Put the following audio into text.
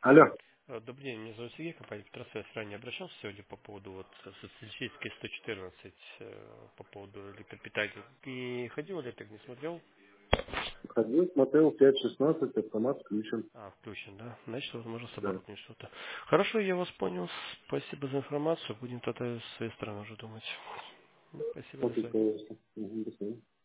Алло. Добрый день, меня зовут Сергей, компания Петросвязь. Ранее обращался сегодня по поводу социалистической 114, по поводу электропитания. Не ходил электрик, не смотрел? Ходил, смотрел 5.16, автомат включен. Включен, да? Значит, возможно, с Да. оборотней что-то. Хорошо, я вас понял. Спасибо за информацию. Будем тогда с своей стороны уже думать. Спасибо, до Окей, свидания. пожалуйста. Мгм, до свидания.